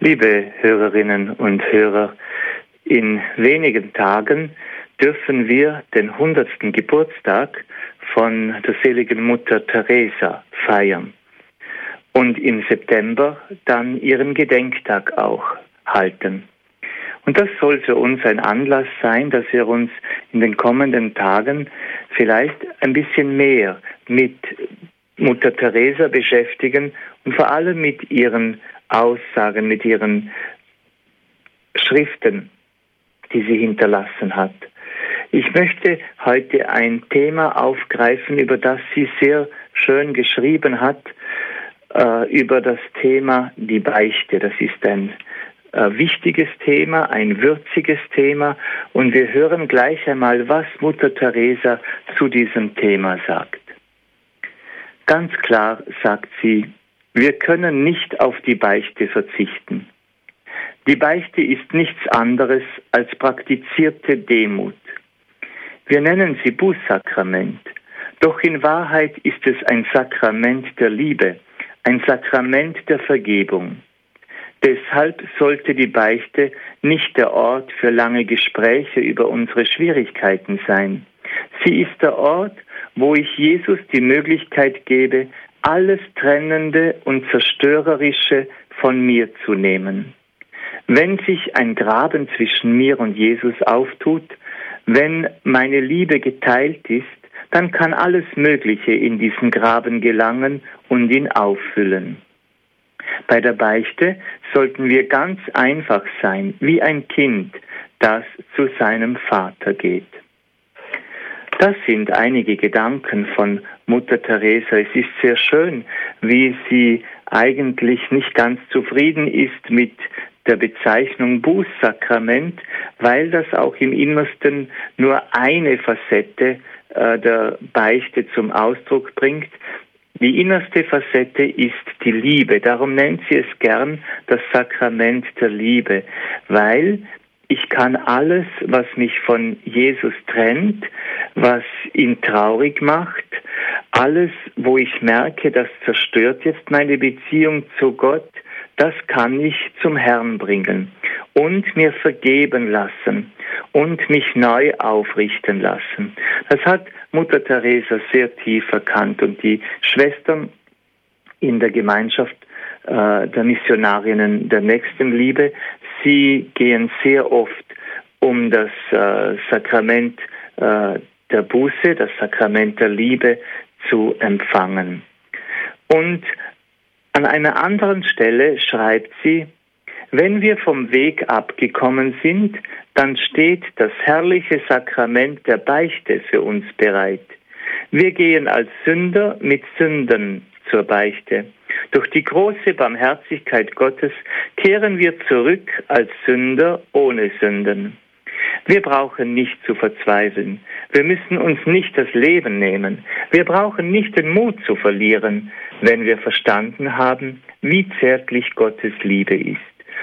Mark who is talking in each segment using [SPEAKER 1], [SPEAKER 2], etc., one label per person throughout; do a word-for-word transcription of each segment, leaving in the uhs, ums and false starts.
[SPEAKER 1] Liebe Hörerinnen und Hörer, in wenigen Tagen dürfen wir den hundertsten Geburtstag von der seligen Mutter Teresa feiern und im September dann ihren Gedenktag auch halten. Und das soll für uns ein Anlass sein, dass wir uns in den kommenden Tagen vielleicht ein bisschen mehr mit Mutter Teresa beschäftigen und vor allem mit ihren Aussagen, mit ihren Schriften, die sie hinterlassen hat. Ich möchte heute ein Thema aufgreifen, über das sie sehr schön geschrieben hat, äh, über das Thema die Beichte. Das ist ein äh, wichtiges Thema, ein würziges Thema, und wir hören gleich einmal, was Mutter Teresa zu diesem Thema sagt. Ganz klar sagt sie: Wir können nicht auf die Beichte verzichten. Die Beichte ist nichts anderes als praktizierte Demut. Wir nennen sie Bußsakrament, doch in Wahrheit ist es ein Sakrament der Liebe, ein Sakrament der Vergebung. Deshalb sollte die Beichte nicht der Ort für lange Gespräche über unsere Schwierigkeiten sein. Sie ist der Ort, wo ich Jesus die Möglichkeit gebe, alles Trennende und Zerstörerische von mir zu nehmen. Wenn sich ein Graben zwischen mir und Jesus auftut, wenn meine Liebe geteilt ist, dann kann alles Mögliche in diesen Graben gelangen und ihn auffüllen. Bei der Beichte sollten wir ganz einfach sein, wie ein Kind, das zu seinem Vater geht. Das sind einige Gedanken von Mutter Teresa. Es ist sehr schön, wie sie eigentlich nicht ganz zufrieden ist mit der Bezeichnung Bußsakrament, weil das auch im Innersten nur eine Facette äh, der Beichte zum Ausdruck bringt. Die innerste Facette ist die Liebe. Darum nennt sie es gern das Sakrament der Liebe, weil ich kann alles, was mich von Jesus trennt, was ihn traurig macht, alles, wo ich merke, das zerstört jetzt meine Beziehung zu Gott, das kann ich zum Herrn bringen und mir vergeben lassen und mich neu aufrichten lassen. Das hat Mutter Teresa sehr tief erkannt, und die Schwestern in der Gemeinschaft äh, der Missionarinnen der Nächstenliebe, sie gehen sehr oft um das äh, Sakrament äh, der Buße, das Sakrament der Liebe zu empfangen. Und an einer anderen Stelle schreibt sie: Wenn wir vom Weg abgekommen sind, dann steht das herrliche Sakrament der Beichte für uns bereit. Wir gehen als Sünder mit Sünden zur Beichte. Durch die große Barmherzigkeit Gottes kehren wir zurück als Sünder ohne Sünden. Wir brauchen nicht zu verzweifeln. Wir müssen uns nicht das Leben nehmen. Wir brauchen nicht den Mut zu verlieren, wenn wir verstanden haben, wie zärtlich Gottes Liebe ist.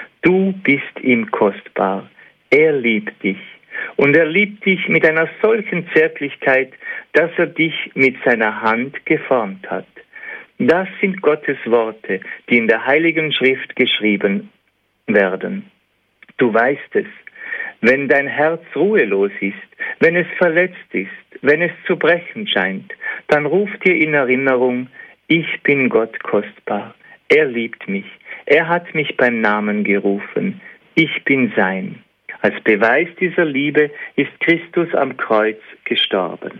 [SPEAKER 1] Du bist ihm kostbar. Er liebt dich. Und er liebt dich mit einer solchen Zärtlichkeit, dass er dich mit seiner Hand geformt hat. Das sind Gottes Worte, die in der Heiligen Schrift geschrieben werden. Du weißt es. Wenn dein Herz ruhelos ist, wenn es verletzt ist, wenn es zu brechen scheint, dann ruf dir in Erinnerung: Ich bin Gott kostbar. Er liebt mich. Er hat mich beim Namen gerufen. Ich bin sein. Als Beweis dieser Liebe ist Christus am Kreuz gestorben.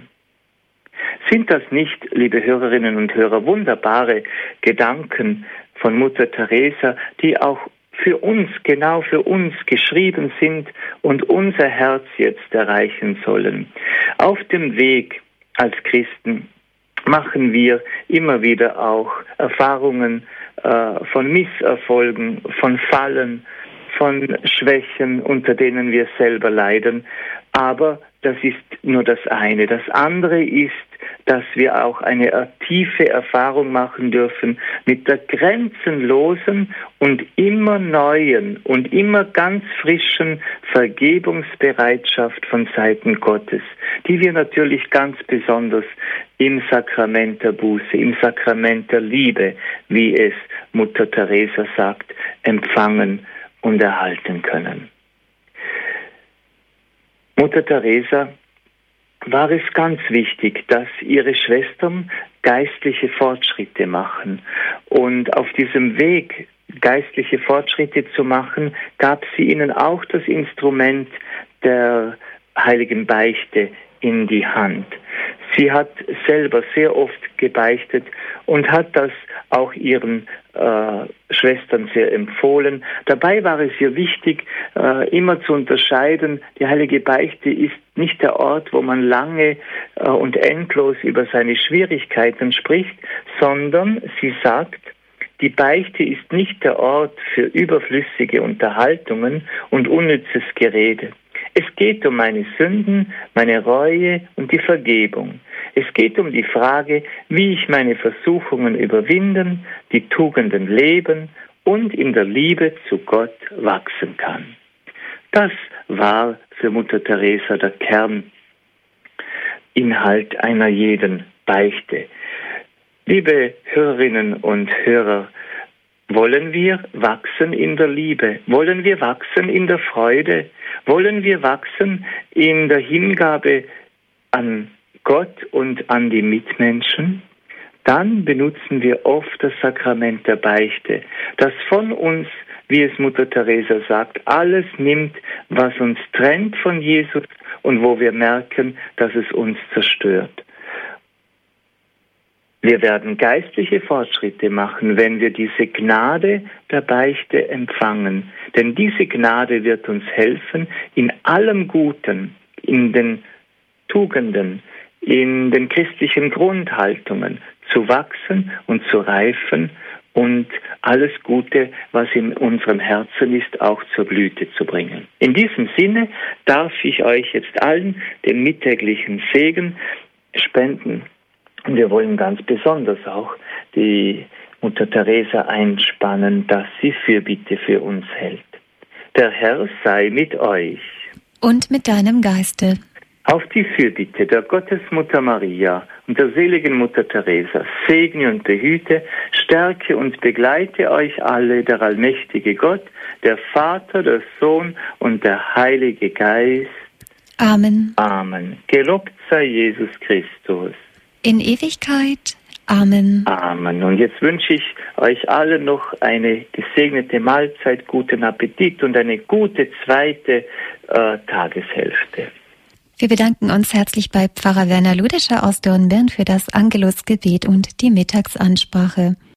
[SPEAKER 1] Sind das nicht, liebe Hörerinnen und Hörer, wunderbare Gedanken von Mutter Teresa, die auch für uns, genau für uns geschrieben sind und unser Herz jetzt erreichen sollen? Auf dem Weg als Christen machen wir immer wieder auch Erfahrungen äh, von Misserfolgen, von Fallen, von Schwächen, unter denen wir selber leiden. Aber das ist nur das eine. Das andere ist, dass wir auch eine tiefe Erfahrung machen dürfen mit der grenzenlosen und immer neuen und immer ganz frischen Vergebungsbereitschaft von Seiten Gottes, die wir natürlich ganz besonders im Sakrament der Buße, im Sakrament der Liebe, wie es Mutter Teresa sagt, empfangen und erhalten können. Mutter Teresa war es ganz wichtig, dass ihre Schwestern geistliche Fortschritte machen. Und auf diesem Weg, geistliche Fortschritte zu machen, gab sie ihnen auch das Instrument der heiligen Beichte in die Hand. Sie hat selber sehr oft gebeichtet und hat das auch ihren äh, Schwestern sehr empfohlen. Dabei war es ihr wichtig, äh, immer zu unterscheiden, die heilige Beichte ist nicht der Ort, wo man lange äh, und endlos über seine Schwierigkeiten spricht, sondern sie sagt, die Beichte ist nicht der Ort für überflüssige Unterhaltungen und unnützes Gerede. Es geht um meine Sünden, meine Reue und die Vergebung. Es geht um die Frage, wie ich meine Versuchungen überwinden, die Tugenden leben und in der Liebe zu Gott wachsen kann. Das war für Mutter Teresa der Kerninhalt einer jeden Beichte. Liebe Hörerinnen und Hörer, wollen wir wachsen in der Liebe? Wollen wir wachsen in der Freude? Wollen wir wachsen in der Hingabe an Gott und an die Mitmenschen? Dann benutzen wir oft das Sakrament der Beichte, das von uns, wie es Mutter Teresa sagt, alles nimmt, was uns trennt von Jesus und wo wir merken, dass es uns zerstört. Wir werden geistliche Fortschritte machen, wenn wir diese Gnade der Beichte empfangen. Denn diese Gnade wird uns helfen, in allem Guten, in den Tugenden, in den christlichen Grundhaltungen zu wachsen und zu reifen und alles Gute, was in unserem Herzen ist, auch zur Blüte zu bringen. In diesem Sinne darf ich euch jetzt allen den mittäglichen Segen spenden. Und wir wollen ganz besonders auch die Mutter Teresa einspannen, dass sie Fürbitte für uns hält. Der Herr sei mit euch.
[SPEAKER 2] Und mit deinem Geiste.
[SPEAKER 1] Auf die Fürbitte der Gottesmutter Maria und der seligen Mutter Teresa segne und behüte, stärke und begleite euch alle der allmächtige Gott, der Vater, der Sohn und der Heilige Geist.
[SPEAKER 2] Amen.
[SPEAKER 1] Amen. Gelobt sei Jesus Christus.
[SPEAKER 2] In Ewigkeit. Amen.
[SPEAKER 1] Amen. Und jetzt wünsche ich euch allen noch eine gesegnete Mahlzeit, guten Appetit und eine gute zweite äh, Tageshälfte.
[SPEAKER 2] Wir bedanken uns herzlich bei Pfarrer Werner Ludescher aus Dornbirn für das Angelusgebet und die Mittagsansprache.